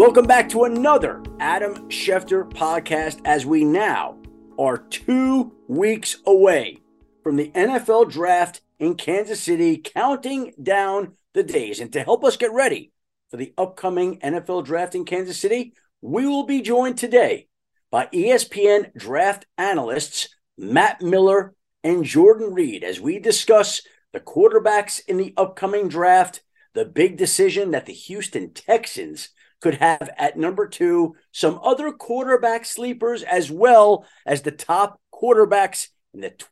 Welcome back to another Adam Schefter podcast as we now are 2 weeks away from the NFL draft in Kansas City, counting down the days. And to help us get ready for the upcoming NFL draft in Kansas City, we will be joined today by ESPN draft analysts Matt Miller and Jordan Reed as we discuss the quarterbacks in the upcoming draft, the big decision that the Houston Texans could have at number 2, some other quarterback sleepers, as well as the top quarterbacks in the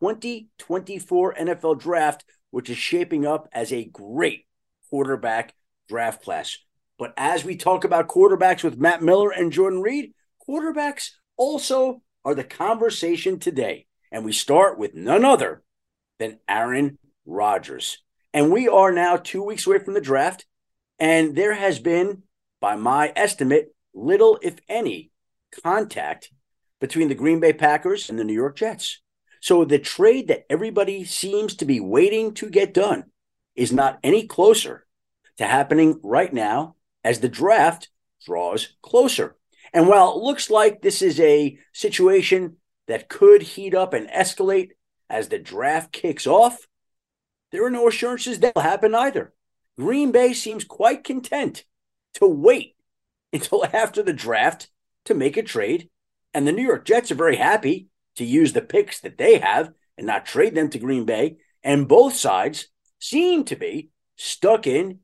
2024 NFL draft, which is shaping up as a great quarterback draft class. But as we talk about quarterbacks with Matt Miller and Jordan Reed, quarterbacks also are the conversation today. And we start with none other than Aaron Rodgers. And we are now 2 weeks away from the draft, and there has been, by my estimate, little, if any, contact between the Green Bay Packers and the New York Jets. So the trade that everybody seems to be waiting to get done is not any closer to happening right now as the draft draws closer. And while it looks like this is a situation that could heat up and escalate as the draft kicks off, there are no assurances that will happen either. Green Bay seems quite content to wait until after the draft to make a trade. And the New York Jets are very happy to use the picks that they have and not trade them to Green Bay. And both sides seem to be dug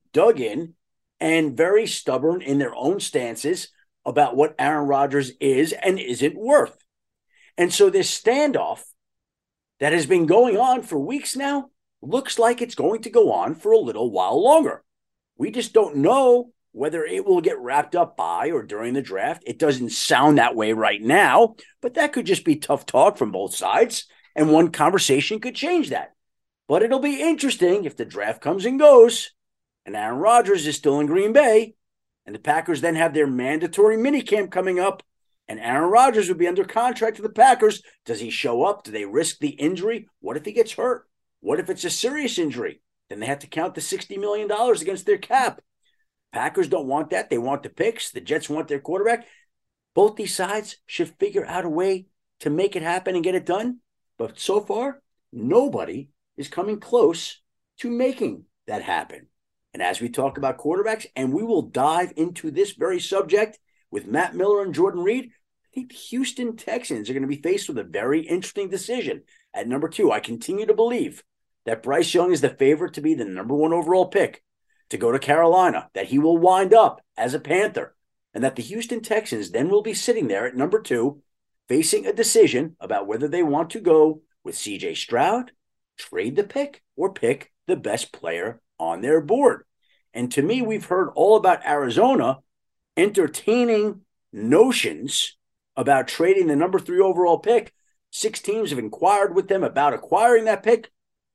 in, and very stubborn in their own stances about what Aaron Rodgers is and isn't worth. And so this standoff that has been going on for weeks now looks like it's going to go on for a little while longer. We just don't know whether it will get wrapped up by or during the draft. It doesn't sound that way right now, but that could just be tough talk from both sides, and one conversation could change that. But it'll be interesting if the draft comes and goes, and Aaron Rodgers is still in Green Bay, and the Packers then have their mandatory minicamp coming up, and Aaron Rodgers would be under contract to the Packers. Does he show up? Do they risk the injury? What if he gets hurt? What if it's a serious injury? Then they have to count the $60 million against their cap. Packers don't want that. They want the picks. The Jets want their quarterback. Both these sides should figure out a way to make it happen and get it done. But so far, nobody is coming close to making that happen. And as we talk about quarterbacks, and we will dive into this very subject with Matt Miller and Jordan Reed, I think the Houston Texans are going to be faced with a very interesting decision. At number 2, I continue to believe that Bryce Young is the favorite to be the number 1 overall pick to go to Carolina, that he will wind up as a Panther, and that the Houston Texans then will be sitting there at number 2, facing a decision about whether they want to go with C.J. Stroud, trade the pick, or pick the best player on their board. And to me, we've heard all about Arizona entertaining notions about trading the number 3 overall pick. 6 teams have inquired with them about acquiring that pick.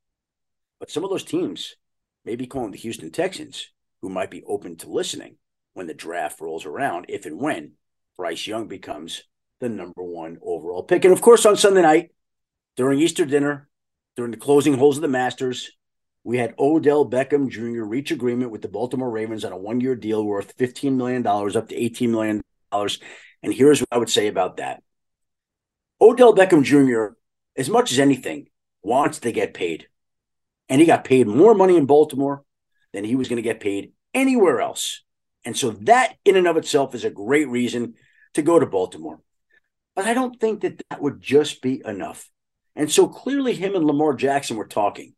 But some of those teams may be calling the Houston Texans, who might be open to listening when the draft rolls around, if and when Bryce Young becomes the number 1 overall pick. And of course, on Sunday night, during Easter dinner, during the closing holes of the Masters, we had Odell Beckham Jr. reach agreement with the Baltimore Ravens on a 1-year deal worth $15 million up to $18 million. And here's what I would say about that. Odell Beckham Jr., as much as anything, wants to get paid. And he got paid more money in Baltimore than he was going to get paid anywhere else. And so that in and of itself is a great reason to go to Baltimore. But I don't think that that would just be enough. And so clearly him and Lamar Jackson were talking.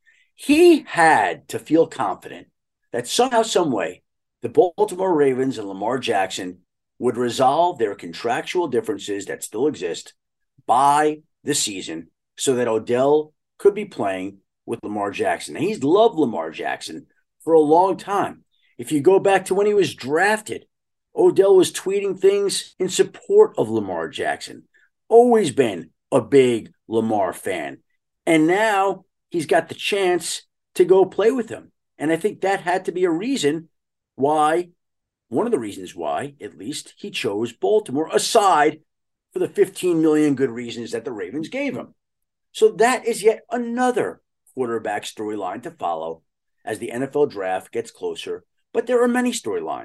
He had to feel confident that somehow, some way, the Baltimore Ravens and Lamar Jackson would resolve their contractual differences that still exist by the season so that Odell could be playing with Lamar Jackson. And he's loved Lamar Jackson for a long time. If you go back to when he was drafted, Odell was tweeting things in support of Lamar Jackson. Always been a big Lamar fan. And now he's got the chance to go play with him. And I think that had to be a reason why, one of the reasons why, at least, he chose Baltimore, aside for the 15 million good reasons that the Ravens gave him. So that is yet another quarterback storyline to follow as the NFL draft gets closer. But there are many storylines.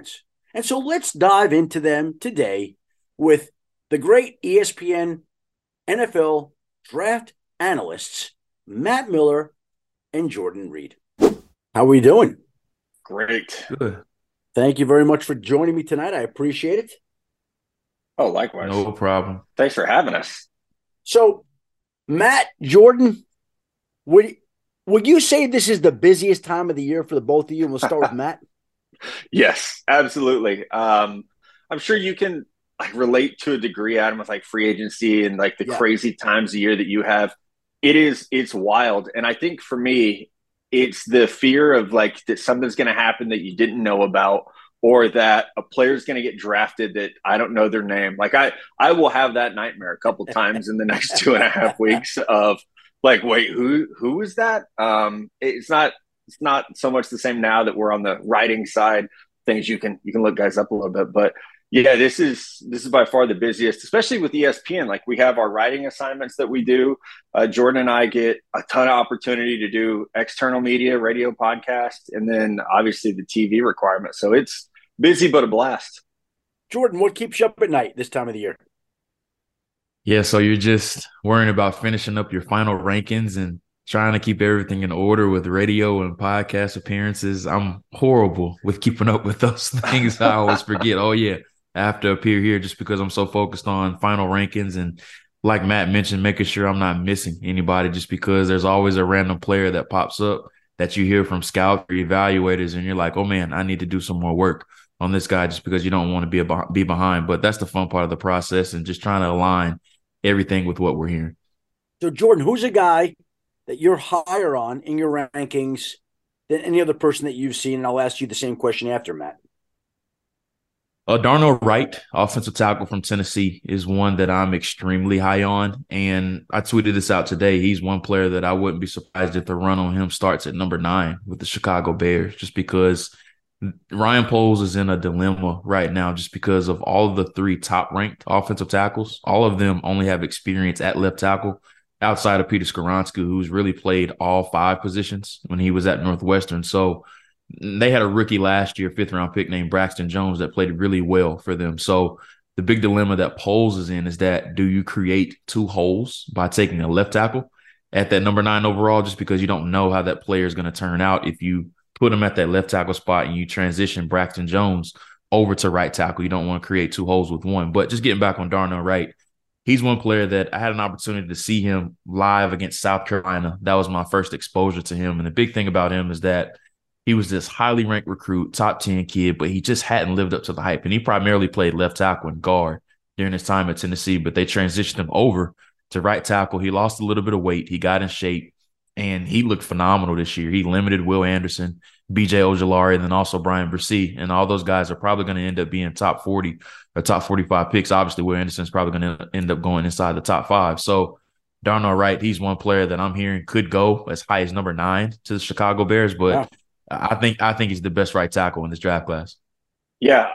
And so let's dive into them today with the great ESPN NFL draft analysts, Matt Miller and Jordan Reed. How are we doing? Great. Good. Thank you very much for joining me tonight. I appreciate it. Oh, likewise. No problem. Thanks for having us. So, Matt, Jordan, would you say this is the busiest time of the year for the both of you? And we'll start with Matt. Yes, absolutely. I'm sure you can relate to a degree, Adam, with free agency and the crazy times of year that you have. It's wild. And I think for me, it's the fear of that something's going to happen that you didn't know about, or that a player's going to get drafted that I don't know their name. I will have that nightmare a couple times in the next 2.5 weeks of wait, who is that? It's not so much the same now that we're on the writing side. Things you can look guys up a little bit, but yeah, this is by far the busiest, especially with ESPN. We have our writing assignments that we do. Jordan and I get a ton of opportunity to do external media, radio, podcast, and then obviously the TV requirement. So it's busy, but a blast. Jordan, what keeps you up at night this time of the year? Yeah, so you're just worrying about finishing up your final rankings and trying to keep everything in order with radio and podcast appearances. I'm horrible with keeping up with those things. I always forget. Oh, yeah. I have to appear here just because I'm so focused on final rankings and, like Matt mentioned, making sure I'm not missing anybody, just because there's always a random player that pops up that you hear from scouts or evaluators and you're like, oh man, I need to do some more work on this guy, just because you don't want to be behind. But that's the fun part of the process, and just trying to align everything with what we're hearing. So Jordan, who's a guy that you're higher on in your rankings than any other person that you've seen? And I'll ask you the same question after, Matt. Darnell Wright, offensive tackle from Tennessee, is one that I'm extremely high on. And I tweeted this out today. He's one player that I wouldn't be surprised if the run on him starts at number 9 with the Chicago Bears, just because Ryan Poles is in a dilemma right now, just because of all of the 3 top-ranked offensive tackles. All of them only have experience at left tackle outside of Peter Skoronski, who's really played all 5 positions when he was at Northwestern. So they had a rookie last year, 5th-round pick named Braxton Jones that played really well for them. So the big dilemma that Poles is in is that, do you create 2 holes by taking a left tackle at that number 9 overall, just because you don't know how that player is going to turn out if you put him at that left tackle spot and you transition Braxton Jones over to right tackle? You don't want to create 2 holes with one. But just getting back on Darnell Wright, he's one player that I had an opportunity to see him live against South Carolina. That was my first exposure to him. And the big thing about him is that he was this highly ranked recruit, top 10 kid, but he just hadn't lived up to the hype. And he primarily played left tackle and guard during his time at Tennessee, but they transitioned him over to right tackle. He lost a little bit of weight. He got in shape, and he looked phenomenal this year. He limited Will Anderson, B.J. Ojulari, and then also Brian Bresee. And all those guys are probably going to end up being top 40 or top 45 picks. Obviously, Will Anderson's probably going to end up going inside the top 5. So Darnell Wright, he's one player that I'm hearing could go as high as number 9 to the Chicago Bears, but Wow. I think he's the best right tackle in this draft class. Yeah,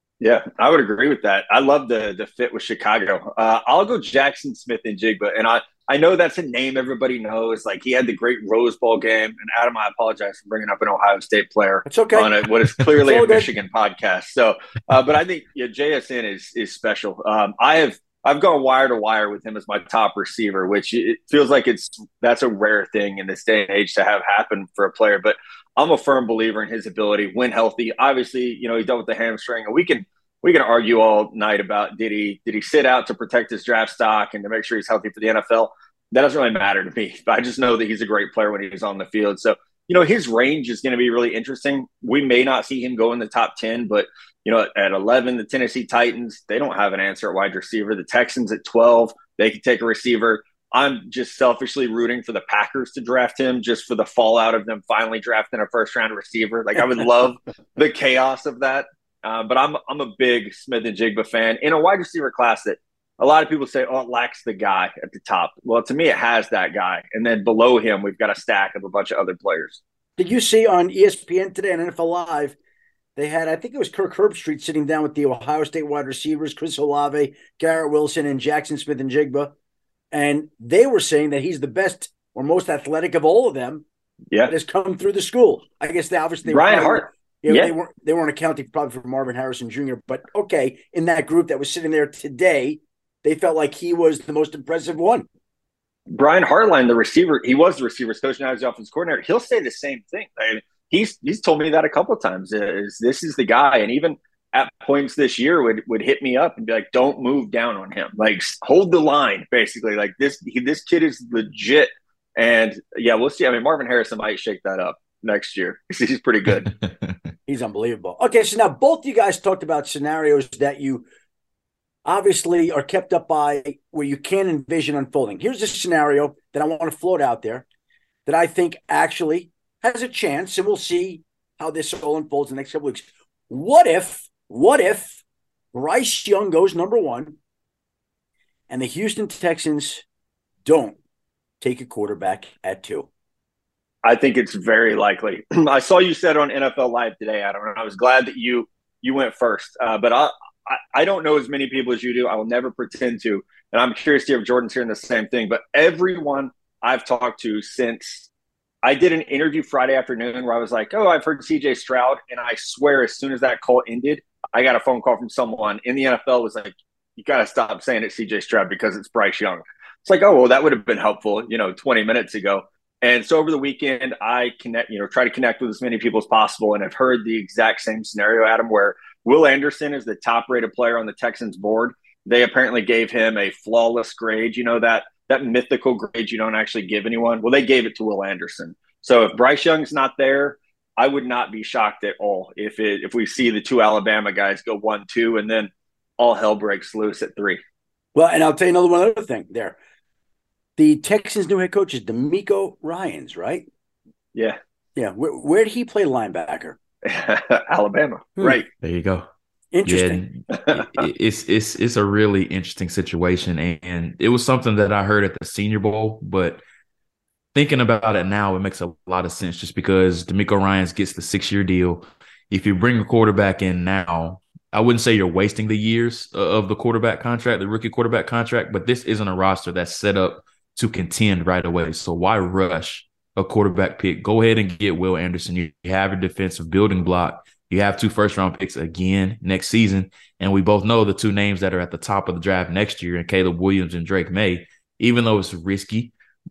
I would agree with that. I love the fit with Chicago. I'll go Jackson Smith-Njigba, and I know that's a name everybody knows. He had the great Rose Bowl game. And Adam, I apologize for bringing up an Ohio State player It's okay. on what is clearly a good. Michigan podcast. So, but I think JSN is special. I've gone wire to wire with him as my top receiver, which it feels like that's a rare thing in this day and age to have happen for a player. But I'm a firm believer in his ability when healthy. Obviously, he's done with the hamstring, and we can argue all night about did he sit out to protect his draft stock and to make sure he's healthy for the NFL. That doesn't really matter to me. But I just know that he's a great player when he's on the field. So his range is going to be really interesting. We may not see him go in the top 10, but at 11, the Tennessee Titans, they don't have an answer at wide receiver. The Texans at 12, they could take a receiver. I'm just selfishly rooting for the Packers to draft him, just for the fallout of them finally drafting a first-round receiver. I would love the chaos of that. But I'm a big Smith-Njigba fan in a wide receiver class that a lot of people say, oh, it lacks the guy at the top. Well, to me, it has that guy. And then below him, we've got a stack of a bunch of other players. Did you see on ESPN today on NFL Live, they had, I think it was Kirk Herbstreit sitting down with the Ohio State wide receivers, Chris Olave, Garrett Wilson, and Jackson Smith-Njigba. And they were saying that he's the best or most athletic of all of them that has come through the school. I guess they obviously Brian Hart. Yeah, they weren't accounting probably for Marvin Harrison Jr., but okay, in that group that was sitting there today, they felt like he was the most impressive one. Brian Hartline, the receiver, he was the receivers coach, now he's the offensive coordinator. He'll say the same thing. I mean, he's told me that a couple of times. This is the guy, and even at points this year would hit me up and be like, "Don't move down on him. Like, hold the line." Basically, like this kid is legit. And yeah, we'll see. I mean, Marvin Harrison might shake that up next year. He's pretty good. He's unbelievable. Okay, so now both you guys talked about scenarios that you obviously are kept up by where you can't envision unfolding. Here's a scenario that I want to float out there that I think actually has a chance, and we'll see how this all unfolds in the next couple weeks. What if Bryce Young goes number one and the Houston Texans don't take a quarterback at 2? I think it's very likely. I saw you said on NFL Live today, Adam, and I was glad that you went first. But I don't know as many people as you do. I will never pretend to. And I'm curious to hear if Jordan's hearing the same thing. But everyone I've talked to since I did an interview Friday afternoon where I was like, oh, I've heard CJ Stroud. And I swear as soon as that call ended, I got a phone call from someone in the NFL was like, you got to stop saying it's CJ Stroud because it's Bryce Young. It's like, oh, well, that would have been helpful, 20 minutes ago. And so over the weekend, I try to connect with as many people as possible. And I've heard the exact same scenario, Adam, where Will Anderson is the top-rated player on the Texans board. They apparently gave him a flawless grade, that mythical grade you don't actually give anyone. Well, they gave it to Will Anderson. So if Bryce Young's not there, I would not be shocked at all if we see the 2 Alabama guys go 1-2 and then all hell breaks loose at 3. Well, and I'll tell you one other thing there. The Texans' new head coach is DeMeco Ryans, right? Yeah. Yeah. Where did he play linebacker? Alabama. Right. There you go. Interesting. Yeah, it's a really interesting situation. And it was something that I heard at the Senior Bowl, but thinking about it now, it makes a lot of sense just because DeMeco Ryans gets the 6-year deal. If you bring a quarterback in now, I wouldn't say you're wasting the years of the quarterback contract, the rookie quarterback contract, but this isn't a roster that's set up to contend right away. So why rush a quarterback pick? Go ahead and get Will Anderson. You have your defensive building block. You have 2 first-round picks again next season. And we both know the 2 names that are at the top of the draft next year, and Caleb Williams and Drake May. Even though it's risky,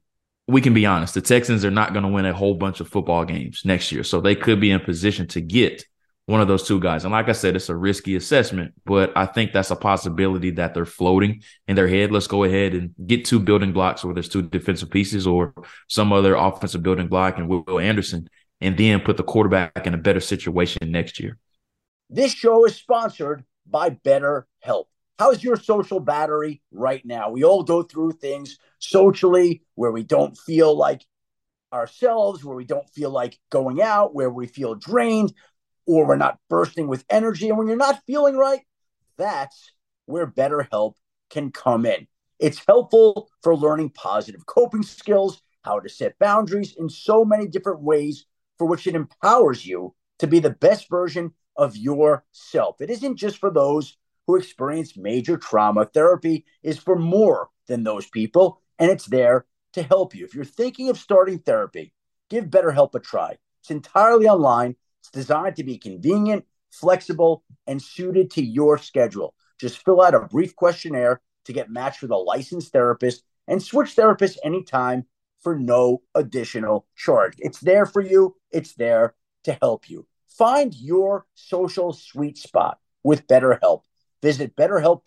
we can be honest. The Texans are not going to win a whole bunch of football games next year. So they could be in position to get one of those 2 guys. And like I said, it's a risky assessment, but I think that's a possibility that they're floating in their head. Let's go ahead and get 2 building blocks, whether it's 2 defensive pieces or some other offensive building block and Will Anderson, and then put the quarterback in a better situation next year. This show is sponsored by BetterHelp. How's your social battery right now? We all go through things socially where we don't feel like ourselves, where we don't feel like going out, where we feel drained, or we're not bursting with energy. And when you're not feeling right, that's where BetterHelp can come in. It's helpful for learning positive coping skills, how to set boundaries in so many different ways for which it empowers you to be the best version of yourself. It isn't just for those who experience major trauma. Therapy is for more than those people, and it's there to help you. If you're thinking of starting therapy, give BetterHelp a try. It's entirely online. It's designed to be convenient, flexible, and suited to your schedule. Just fill out a brief questionnaire to get matched with a licensed therapist and switch therapists anytime for no additional charge. It's there for you. It's there to help you. Find your social sweet spot with BetterHelp. Visit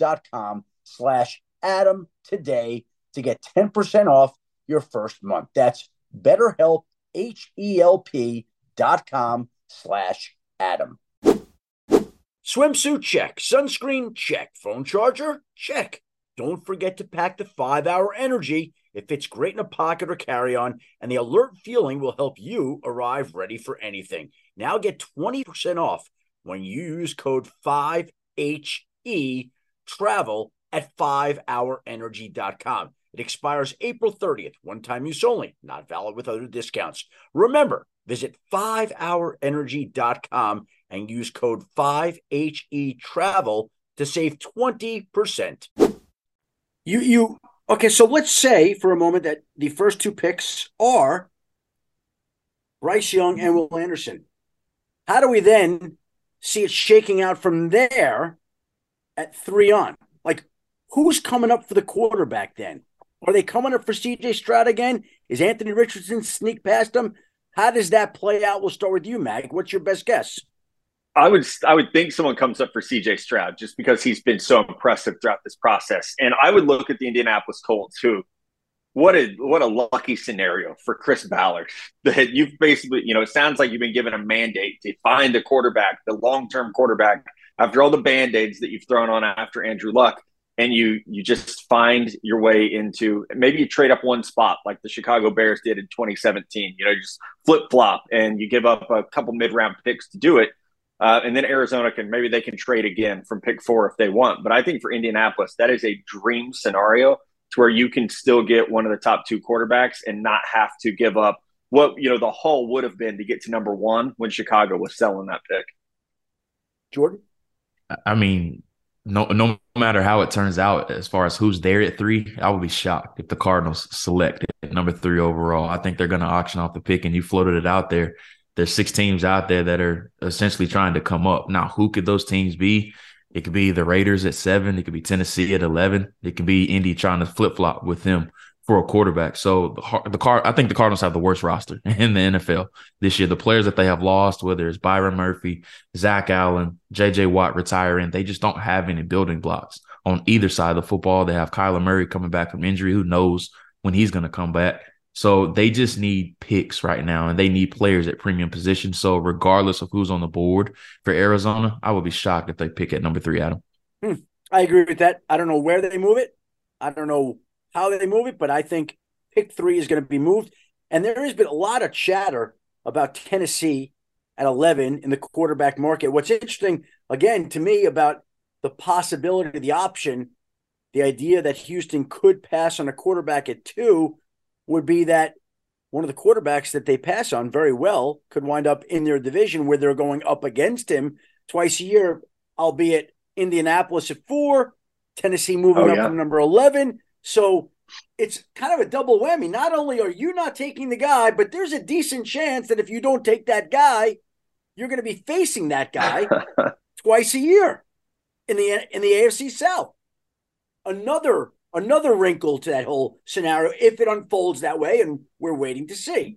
BetterHelp.com/Adam today to get 10% off your first month. That's BetterHelp, HELP.com/Adam. Swimsuit check. Sunscreen check. Phone charger check. Don't forget to pack the 5-Hour Energy. It fits great in a pocket or carry-on, and the alert feeling will help you arrive ready for anything. Now get 20% off when you use code 5HE travel at 5hourenergy.com. It expires April 30th. One-time use only. Not valid with other discounts. Remember, visit 5hourenergy.com and use code 5HE travel to save 20%. Okay, so let's say for a moment that the first 2 picks are Bryce Young and Will Anderson. How do we then see it shaking out from there at 3 on? Like, who's coming up for the quarterback then? Are they coming up for C.J. Stroud again? Is Anthony Richardson sneak past them? How does that play out? We'll start with you, Mag. What's your best guess? I would think someone comes up for C.J. Stroud just because he's been so impressive throughout this process. And I would look at the Indianapolis Colts, who what a lucky scenario for Chris Ballard that you've basically, it sounds like you've been given a mandate to find the quarterback, the long-term quarterback, after all the Band-Aids that you've thrown on after Andrew Luck. And you just find your way into, maybe you trade up one spot like the Chicago Bears did in 2017, just flip-flop and you give up a couple mid-round picks to do it. And then Arizona they can trade again from pick 4 if they want. But I think for Indianapolis, that is a dream scenario to where you can still get one of the top 2 quarterbacks and not have to give up what, the haul would have been to get to number 1 when Chicago was selling that pick. Jordan? I mean, no matter how it turns out, as far as who's there at 3, I would be shocked if the Cardinals select at number 3 overall. I think they're going to auction off the pick, and you floated it out there. There's 6 teams out there that are essentially trying to come up. Now, who could those teams be? It could be the Raiders at 7. It could be Tennessee at 11. It could be Indy trying to flip-flop with them for a quarterback. So I think the Cardinals have the worst roster in the NFL this year. The players that they have lost, whether it's Byron Murphy, Zach Allen, J.J. Watt retiring, they just don't have any building blocks on either side of the football. They have Kyler Murray coming back from injury. Who knows when he's going to come back? So they just need picks right now, and they need players at premium positions. So regardless of who's on the board for Arizona, I would be shocked if they pick at number 3, Adam. I agree with that. I don't know where they move it. I don't know how they move it, but I think pick 3 is going to be moved. And there has been a lot of chatter about Tennessee at 11 in the quarterback market. What's interesting, again, to me about the possibility, the option, the idea that Houston could pass on a quarterback at 2 would be that one of the quarterbacks that they pass on very well could wind up in their division where they're going up against him twice a year, albeit Indianapolis at 4, Tennessee moving up from number 11. So it's kind of a double whammy. Not only are you not taking the guy, but there's a decent chance that if you don't take that guy, you're going to be facing that guy twice a year in the AFC South. Another wrinkle to that whole scenario if it unfolds that way, and we're waiting to see.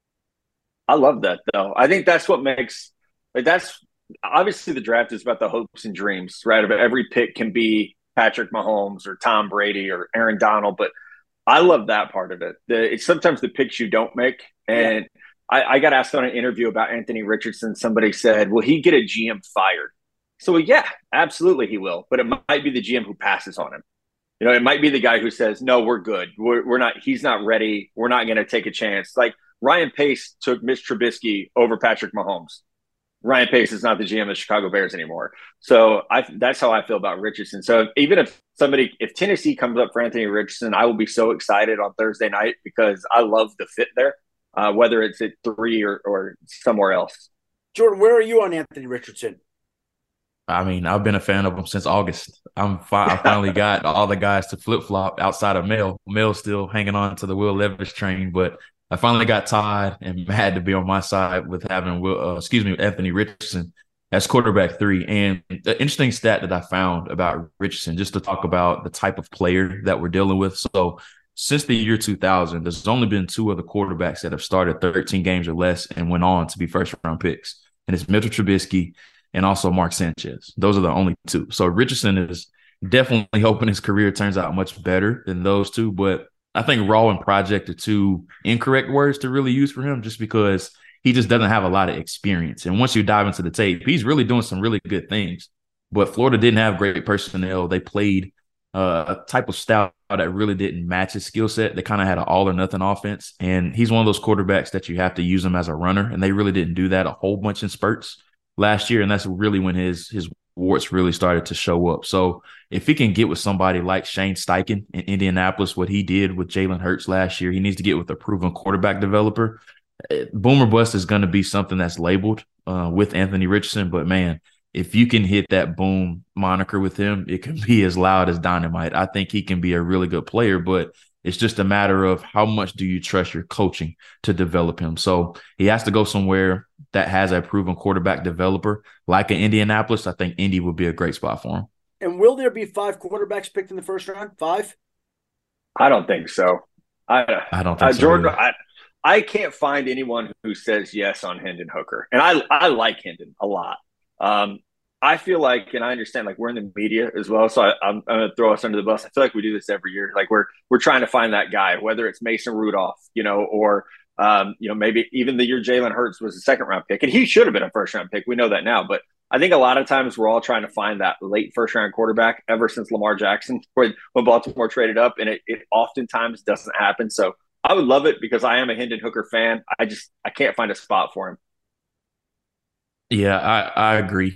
I love that, though. I think that's what makes that's obviously the draft is about the hopes and dreams, right? About every pick can be Patrick Mahomes or Tom Brady or Aaron Donald, but I love that part of it. It's sometimes the picks you don't make. And I got asked on an interview about Anthony Richardson. Somebody said, will he get a GM fired? So, yeah, absolutely he will. But it might be the GM who passes on him. It might be the guy who says, no, we're good. We're not, he's not ready. We're not going to take a chance. Like Ryan Pace took Mitch Trubisky over Patrick Mahomes. Ryan Pace is not the GM of the Chicago Bears anymore. So that's how I feel about Richardson. So if Tennessee comes up for Anthony Richardson, I will be so excited on Thursday night because I love the fit there, whether it's at 3 or somewhere else. Jordan, where are you on Anthony Richardson? I mean, I've been a fan of him since August. I finally got all the guys to flip-flop outside of Mel. Mel's still hanging on to the Will Levis train, but I finally got Todd and Matt to be on my side with having Anthony Richardson as quarterback 3. And the interesting stat that I found about Richardson, just to talk about the type of player that we're dealing with. So since the year 2000, there's only been 2 other quarterbacks that have started 13 games or less and went on to be first-round picks. And it's Mitchell Trubisky and also Mark Sanchez. Those are the only 2. So Richardson is definitely hoping his career turns out much better than those 2. But I think raw and project are 2 incorrect words to really use for him just because he just doesn't have a lot of experience. And once you dive into the tape, he's really doing some really good things. But Florida didn't have great personnel. They played a type of style that really didn't match his skill set. They kind of had an all-or-nothing offense. And he's one of those quarterbacks that you have to use him as a runner. And they really didn't do that a whole bunch in spurts last year, and that's really when his warts really started to show up. So if he can get with somebody like Shane Steichen in Indianapolis, what he did with Jalen Hurts last year, he needs to get with a proven quarterback developer. Boomer bust is going to be something that's labeled with Anthony Richardson, but man, if you can hit that boom moniker with him, it can be as loud as dynamite. I think he can be a really good player, but it's just a matter of how much do you trust your coaching to develop him. So he has to go somewhere that has a proven quarterback developer like an Indianapolis, I think Indy would be a great spot for him. And will there be 5 quarterbacks picked in the first round? 5? I don't think so. I don't think so. Jordan, I can't find anyone who says yes on Hendon Hooker. And I like Hendon a lot. I feel like, and I understand, like, we're in the media as well, so I'm going to throw us under the bus. I feel like we do this every year. Like, we're trying to find that guy, whether it's Mason Rudolph, or maybe even the year Jalen Hurts was a second-round pick, and he should have been a first-round pick. We know that now, but I think a lot of times we're all trying to find that late first-round quarterback ever since Lamar Jackson, when Baltimore traded up, and it oftentimes doesn't happen. So I would love it because I am a Hendon Hooker fan. I can't find a spot for him. Yeah, I agree.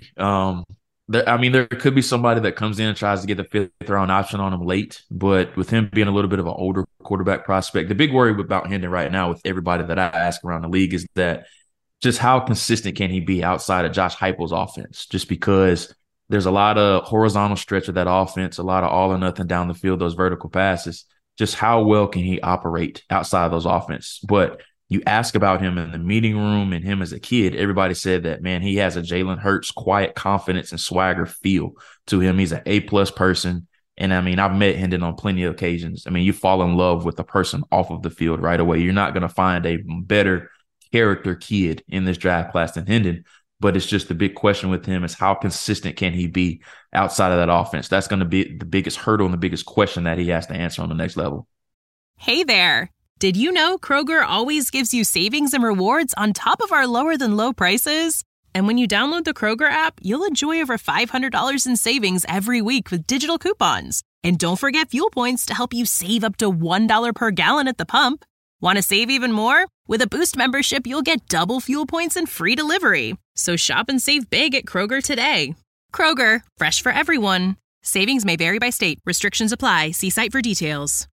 There could be somebody that comes in and tries to get the 5th round option on him late, but with him being a little bit of an older quarterback prospect, the big worry about Hendon right now with everybody that I ask around the league is that just how consistent can he be outside of Josh Heupel's offense? Just because there's a lot of horizontal stretch of that offense, a lot of all or nothing down the field, those vertical passes. Just how well can he operate outside of those offense? But you ask about him in the meeting room and him as a kid, everybody said that, man, he has a Jalen Hurts quiet confidence and swagger feel to him. He's an A-plus person. And, I've met Hendon on plenty of occasions. You fall in love with the person off of the field right away. You're not going to find a better character kid in this draft class than Hendon. But it's just the big question with him is how consistent can he be outside of that offense? That's going to be the biggest hurdle and the biggest question that he has to answer on the next level. Hey there. Did you know Kroger always gives you savings and rewards on top of our lower than low prices? And when you download the Kroger app, you'll enjoy over $500 in savings every week with digital coupons. And don't forget fuel points to help you save up to $1 per gallon at the pump. Want to save even more? With a Boost membership, you'll get double fuel points and free delivery. So shop and save big at Kroger today. Kroger, fresh for everyone. Savings may vary by state. Restrictions apply. See site for details.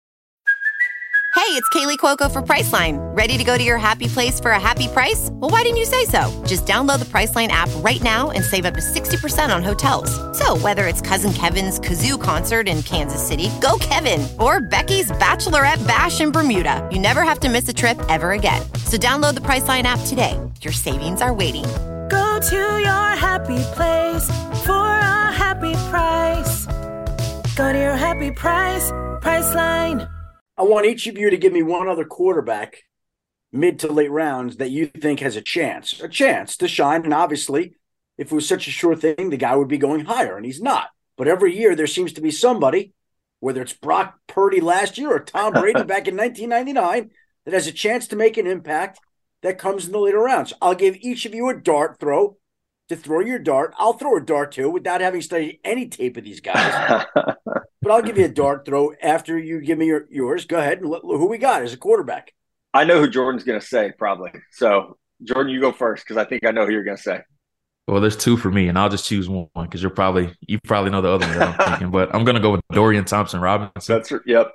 Hey, it's Kaylee Cuoco for Priceline. Ready to go to your happy place for a happy price? Well, why didn't you say so? Just download the Priceline app right now and save up to 60% on hotels. So whether it's Cousin Kevin's Kazoo Concert in Kansas City, go Kevin, or Becky's Bachelorette Bash in Bermuda, you never have to miss a trip ever again. So download the Priceline app today. Your savings are waiting. Go to your happy place for a happy price. Go to your happy price, Priceline. I want each of you to give me one other quarterback mid to late rounds that you think has a chance to shine. And obviously, if it was such a sure thing, the guy would be going higher, and he's not. But every year there seems to be somebody, whether it's Brock Purdy last year or Tom Brady back in 1999, that has a chance to make an impact that comes in the later rounds. I'll give each of you a dart throw to throw your dart. I'll throw a dart too without having studied any tape of these guys. But I'll give you a dart throw after you give me yours. Go ahead. Who we got as a quarterback? I know who Jordan's going to say, probably. So, Jordan, you go first because I think I know who you're going to say. Well, there's 2 for me, and I'll just choose one because you probably know the other one that I'm thinking. But I'm going to go with Dorian Thompson-Robinson. Yep.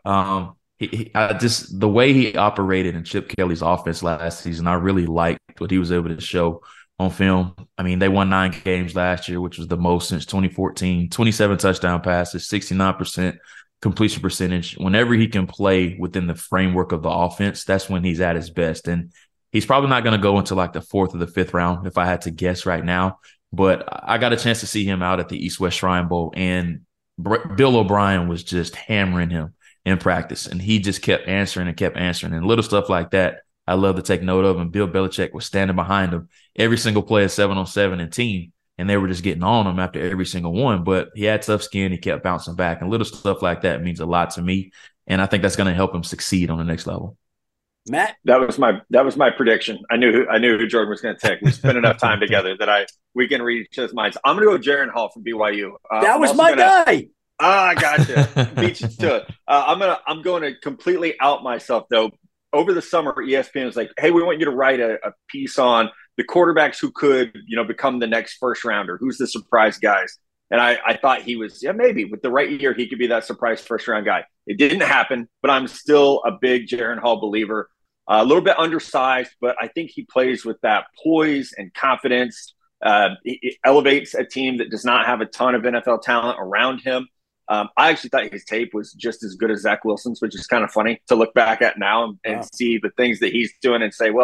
Just the way he operated in Chip Kelly's offense last season, I really liked what he was able to show on film. They won 9 games last year, which was the most since 2014. 27 touchdown passes, 69% completion percentage. Whenever he can play within the framework of the offense, that's when he's at his best. And he's probably not going to go into like the 4th or the 5th round if I had to guess right now. But I got a chance to see him out at the East-West Shrine Bowl, and Bill O'Brien was just hammering him in practice. And he just kept answering and little stuff like that. I love to take note of, and Bill Belichick was standing behind him every single play of 7-on-7 and team, and they were just getting on him after every single one. But he had tough skin. He kept bouncing back, and little stuff like that means a lot to me, and I think that's going to help him succeed on the next level. Matt, that was my prediction. I knew who Jordan was going to take. We spent enough time together that we can read each other's minds. I'm going to go Jaren Hall from BYU. That was my guy. I gotcha. Beat you to it. I'm going to completely out myself though. Over the summer, ESPN was like, hey, we want you to write a piece on the quarterbacks who could, become the next first rounder. Who's the surprise guys? And I thought he was, maybe with the right year, he could be that surprise first round guy. It didn't happen, but I'm still a big Jaren Hall believer. A little bit undersized, but I think he plays with that poise and confidence. It elevates a team that does not have a ton of NFL talent around him. I actually thought his tape was just as good as Zach Wilson's, which is kind of funny to look back at now and see the things that he's doing and say, well,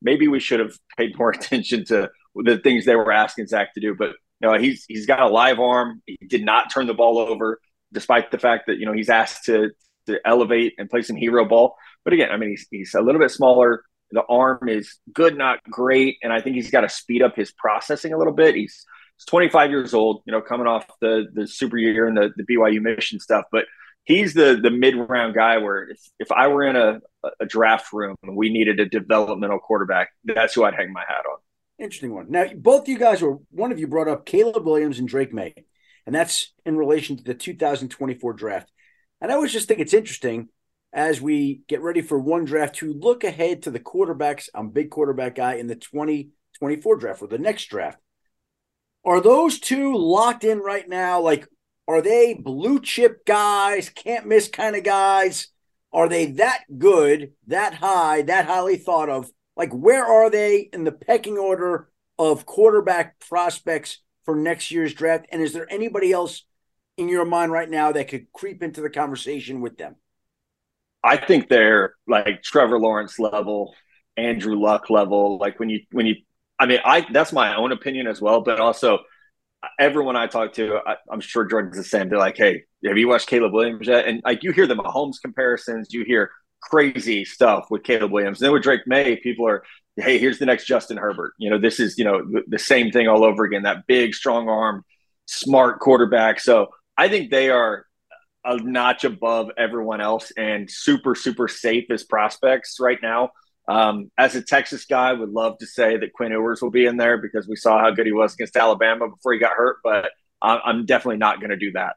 maybe we should have paid more attention to the things they were asking Zach to do. But he's got a live arm. He did not turn the ball over, despite the fact that he's asked to elevate and play some hero ball. But again, I mean, he's a little bit smaller. The arm is good, not great, and I think he's got to speed up his processing a little bit. He's 25 years old, coming off the super year and the BYU mission stuff, but he's the mid-round guy where if I were in a draft room and we needed a developmental quarterback, that's who I'd hang my hat on. Interesting one. Now, both you guys one of you brought up Caleb Williams and Drake May, and that's in relation to the 2024 draft. And I always just think it's interesting as we get ready for one draft to look ahead to the quarterbacks. I'm a big quarterback guy in the 2024 draft or the next draft. Are those two locked in right now? Like, are they blue chip guys, can't miss kind of guys? Are they that good, that high, that highly thought of? Like, where are they in the pecking order of quarterback prospects for next year's draft? And is there anybody else in your mind right now that could creep into the conversation with them? I think they're like Trevor Lawrence level, Andrew Luck level. Like that's my own opinion as well, but also everyone I talk to, I'm sure Jordan's the same. They're like, hey, have you watched Caleb Williams yet? And like, you hear the Mahomes comparisons, you hear crazy stuff with Caleb Williams. And then with Drake May, people are, hey, here's the next Justin Herbert. This is, the same thing all over again, that big, strong arm, smart quarterback. So I think they are a notch above everyone else and super, super safe as prospects right now. As a Texas guy, would love to say that Quinn Ewers will be in there because we saw how good he was against Alabama before he got hurt, but I'm definitely not going to do that.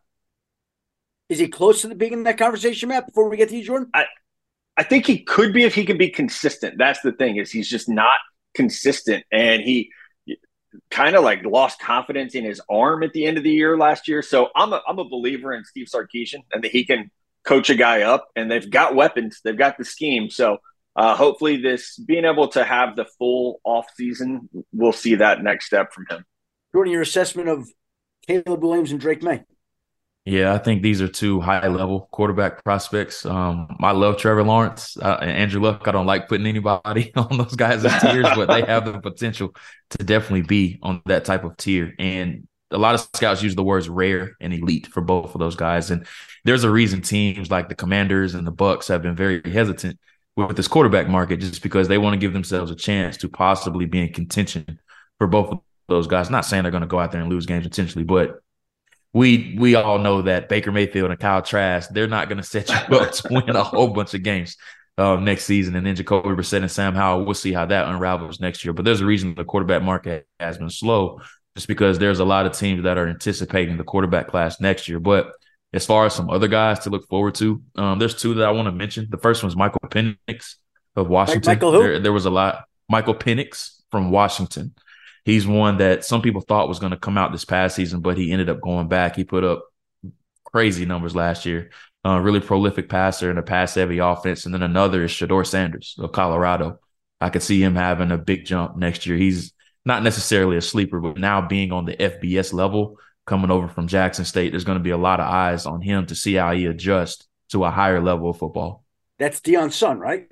Is he close to being in that conversation, Matt, before we get to you, Jordan? I think he could be if he can be consistent. That's the thing, is he's just not consistent, and he kind of like lost confidence in his arm at the end of the year last year. So I'm a believer in Steve Sarkisian and that he can coach a guy up, and they've got weapons. They've got the scheme. So hopefully this being able to have the full off season, we'll see that next step from him. Jordan, your assessment of Caleb Williams and Drake May? Yeah, I think these are two high-level quarterback prospects. I love Trevor Lawrence and Andrew Luck. I don't like putting anybody on those guys' tiers, but they have the potential to definitely be on that type of tier. And a lot of scouts use the words rare and elite for both of those guys. And there's a reason teams like the Commanders and the Bucs have been very hesitant with this quarterback market, just because they want to give themselves a chance to possibly be in contention for both of those guys. Not saying they're going to go out there and lose games intentionally, but we all know that Baker Mayfield and Kyle Trask, they're not going to set you up to win a whole bunch of games next season. And then Jacoby Brissett and Sam Howell, we'll see how that unravels next year. But there's a reason the quarterback market has been slow, just because there's a lot of teams that are anticipating the quarterback class next year. But as far as some other guys to look forward to, there's two that I want to mention. The first one's Michael Penix of Washington. Michael who? There was a lot. Michael Penix from Washington. He's one that some people thought was going to come out this past season, but he ended up going back. He put up crazy numbers last year. Really prolific passer in a pass-heavy offense. And then another is Shedeur Sanders of Colorado. I could see him having a big jump next year. He's not necessarily a sleeper, but now being on the FBS level, coming over from Jackson State, there's going to be a lot of eyes on him to see how he adjusts to a higher level of football. That's Deion's son, right?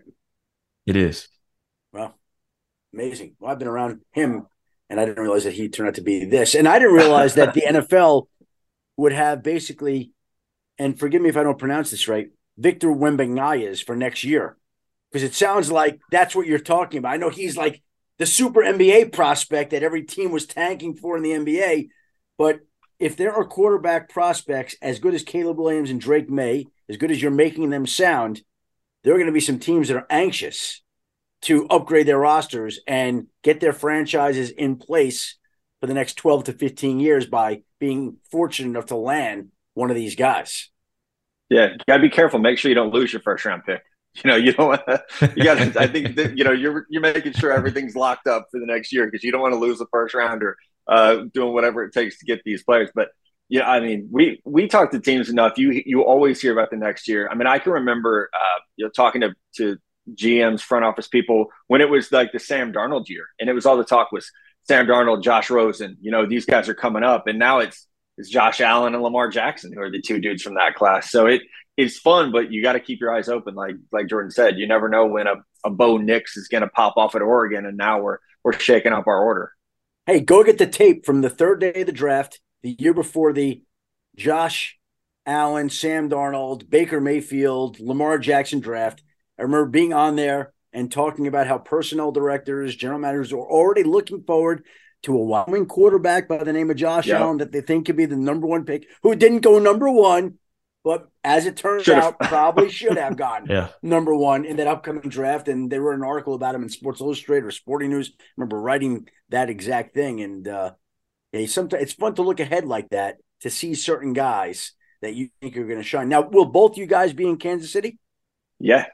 It is. Well, amazing. Well, I've been around him, and I didn't realize that he turned out to be this. And I didn't realize that the NFL would have basically, and forgive me if I don't pronounce this right, Victor Wembanyama for next year. Because it sounds like that's what you're talking about. I know he's like the super NBA prospect that every team was tanking for in the NBA. But if there are quarterback prospects as good as Caleb Williams and Drake May, as good as you're making them sound, there are going to be some teams that are anxious to upgrade their rosters and get their franchises in place for the next 12 to 15 years by being fortunate enough to land one of these guys. Yeah, you got to be careful. Make sure you don't lose your first round pick. You don't want to, I think that, you're making sure everything's locked up for the next year, because you don't want to lose the first rounder doing whatever it takes to get these players. But yeah, I mean, we talk to teams enough. You always hear about the next year. I mean, I can remember, talking to GMs, front office people, when it was like the Sam Darnold year, and it was all the talk was Sam Darnold, Josh Rosen, these guys are coming up. And now it's is Josh Allen and Lamar Jackson, who are the two dudes from that class. So it's fun, but you got to keep your eyes open. Like Jordan said, you never know when a Bo Nix is going to pop off at Oregon, and now we're shaking up our order. Hey, go get the tape from the third day of the draft, the year before the Josh Allen, Sam Darnold, Baker Mayfield, Lamar Jackson draft. I remember being on there and talking about how personnel directors, general managers are already looking forward to a Wyoming quarterback by the name of Josh Allen that they think could be the number one pick, who didn't go number one, but as it turns out, probably should have gone number one in that upcoming draft. And they wrote an article about him in Sports Illustrated or Sporting News. I remember writing that exact thing. And sometimes it's fun to look ahead like that to see certain guys that you think are going to shine. Now, will both you guys be in Kansas City? Yeah.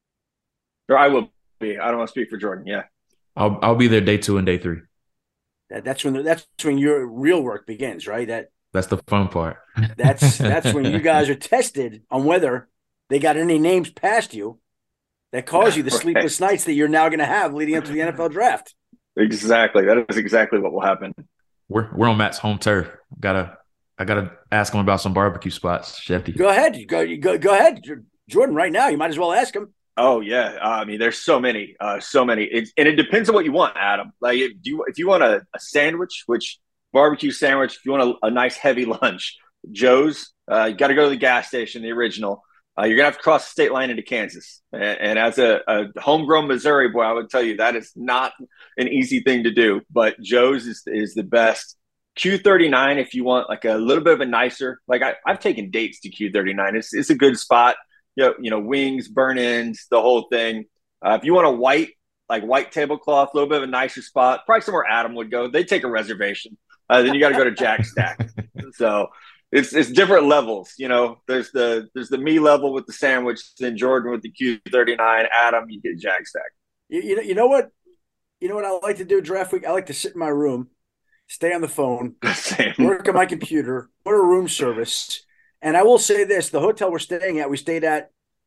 Or I will be. I don't want to speak for Jordan. Yeah. I'll be there day 2 and day 3. That's when your real work begins, right? That's the fun part. That's when you guys are tested on whether they got any names past you that cause you the sleepless nights that you're now going to have leading up to the NFL draft. Exactly. That is exactly what will happen. We're on Matt's home turf. I gotta ask him about some barbecue spots, Shefty. Go ahead. Go ahead. Jordan, right now, you might as well ask him. Oh, yeah. I mean, there's so many. And it depends on what you want, Adam. Like, if you want a sandwich, which barbecue sandwich, if you want a nice heavy lunch, Joe's, you got to go to the gas station, the original. You're going to have to cross the state line into Kansas. And as a homegrown Missouri boy, I would tell you that is not an easy thing to do. But Joe's is the best. Q39, if you want like a little bit of a nicer, like I've taken dates to Q39. It's a good spot. You know, wings, burn-ins, the whole thing. If you want a white tablecloth, a little bit of a nicer spot, probably somewhere Adam would go. They take a reservation. Then you got to go to Jack Stack. So it's different levels. You know, there's the me level with the sandwich, then Jordan with the Q39, Adam, you get Jack Stack. You know what I like to do draft week? I like to sit in my room, stay on the phone, work on my computer, order room service. And I will say this, the hotel we stayed at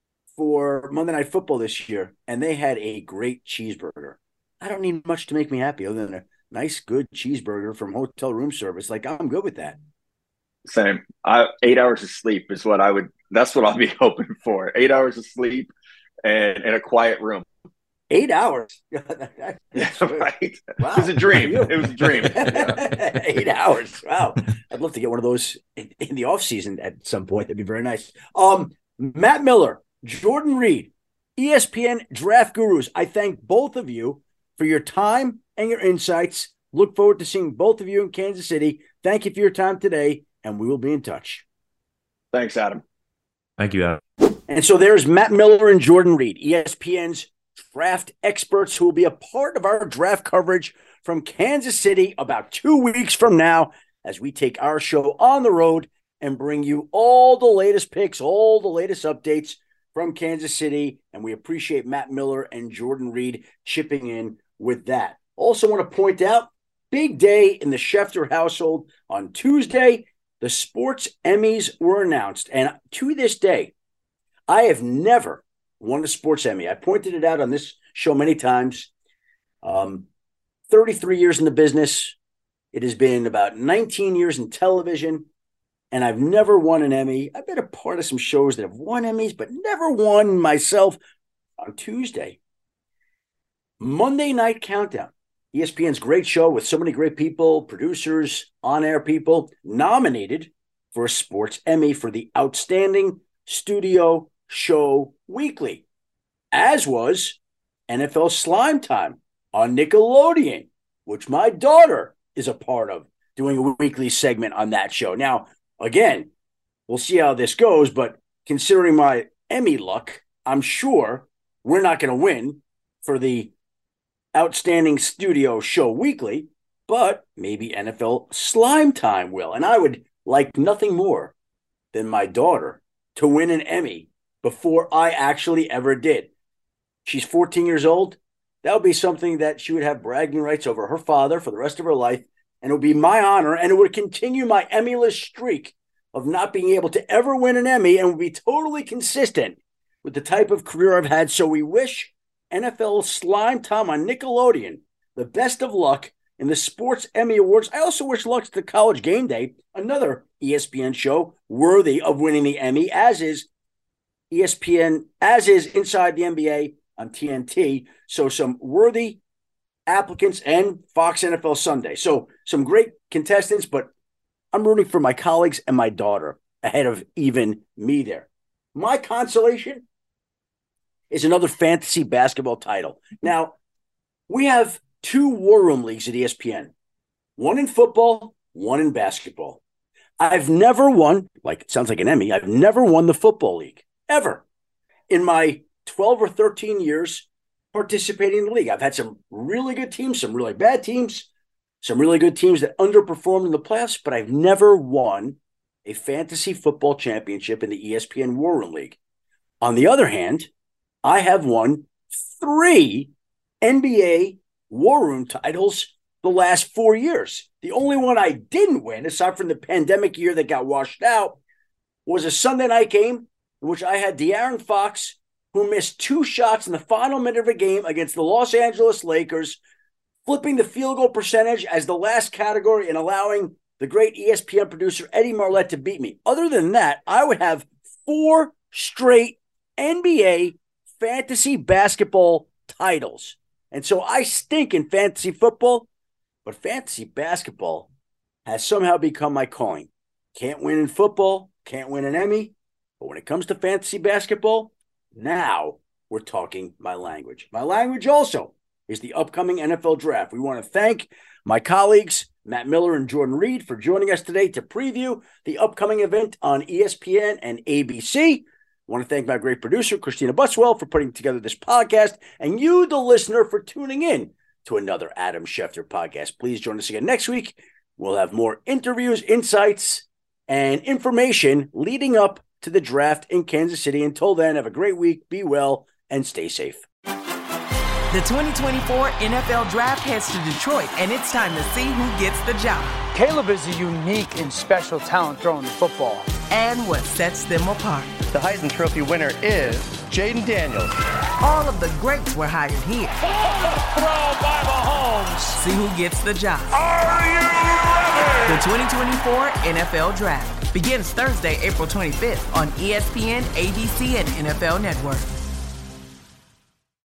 for Monday Night Football this year, and they had a great cheeseburger. I don't need much to make me happy other than a nice, good cheeseburger from hotel room service. Like, I'm good with that. Same. 8 hours of sleep is that's what I'll be hoping for. 8 hours of sleep and in a quiet room. 8 hours. Yeah, right. Wow. It was a dream. It was a dream. Yeah. 8 hours. Wow. I'd love to get one of those in the off season at some point. That'd be very nice. Matt Miller, Jordan Reed, ESPN Draft Gurus. I thank both of you for your time and your insights. Look forward to seeing both of you in Kansas City. Thank you for your time today, and we will be in touch. Thanks, Adam. Thank you, Adam. And so there's Matt Miller and Jordan Reed, ESPN's draft experts, who will be a part of our draft coverage from Kansas City about 2 weeks from now as we take our show on the road and bring you all the latest picks, all the latest updates from Kansas City. And we appreciate Matt Miller and Jordan Reed chipping in with that. Also want to point out, big day in the Schefter household. On Tuesday, the Sports Emmys were announced. And to this day, I have never won a Sports Emmy. I pointed it out on this show many times. 33 years in the business. It has been about 19 years in television, and I've never won an Emmy. I've been a part of some shows that have won Emmys, but never won myself. On Tuesday, Monday Night Countdown, ESPN's great show with so many great people, producers, on-air people, nominated for a Sports Emmy for the Outstanding Studio Show Weekly, as was NFL Slime Time on Nickelodeon, which my daughter is a part of, doing a weekly segment on that show. Now, again, we'll see how this goes, but considering my Emmy luck, I'm sure we're not going to win for the Outstanding Studio Show Weekly, but maybe NFL Slime Time will. And I would like nothing more than my daughter to win an Emmy before I actually ever did. She's 14 years old. That would be something that she would have bragging rights over her father for the rest of her life. And it would be my honor, and it would continue my Emmy-less streak of not being able to ever win an Emmy, and would be totally consistent with the type of career I've had. So we wish NFL Slime Time on Nickelodeon the best of luck in the Sports Emmy Awards. I also wish luck to College Game Day, another ESPN show worthy of winning the Emmy, as is Inside the NBA on TNT. So some worthy applicants, and Fox NFL Sunday. So some great contestants, but I'm rooting for my colleagues and my daughter ahead of even me there. My consolation is another fantasy basketball title. Now, we have 2 war room leagues at ESPN, one in football, one in basketball. I've never won, it sounds like an Emmy, I've never won the football league, ever. In my 12 or 13 years participating in the league, I've had some really good teams, some really bad teams, some really good teams that underperformed in the playoffs, but I've never won a fantasy football championship in the ESPN War Room League. On the other hand, I have won 3 NBA War Room titles the last 4 years. The only one I didn't win, aside from the pandemic year that got washed out, was a Sunday night game in which I had De'Aaron Fox, who missed 2 shots in the final minute of a game against the Los Angeles Lakers, flipping the field goal percentage as the last category and allowing the great ESPN producer Eddie Marlette to beat me. Other than that, I would have 4 straight NBA fantasy basketball titles. And so I stink in fantasy football, but fantasy basketball has somehow become my calling. Can't win in football, can't win an Emmy, but when it comes to fantasy basketball, now we're talking my language. My language also is the upcoming NFL draft. We want to thank my colleagues, Matt Miller and Jordan Reed, for joining us today to preview the upcoming event on ESPN and ABC. I want to thank my great producer, Christina Buswell, for putting together this podcast, and you, the listener, for tuning in to another Adam Schefter podcast. Please join us again next week. We'll have more interviews, insights, and information leading up to the draft in Kansas City. Until then, have a great week, be well, and stay safe. The 2024 NFL Draft heads to Detroit, and it's time to see who gets the job. Caleb is a unique and special talent throwing the football. And what sets them apart. The Heisman Trophy winner is Jaden Daniels. All of the greats were hired here. Throw by Mahomes. See who gets the job. Are you ready? The 2024 NFL Draft begins Thursday, April 25th on ESPN, ABC, and NFL Network.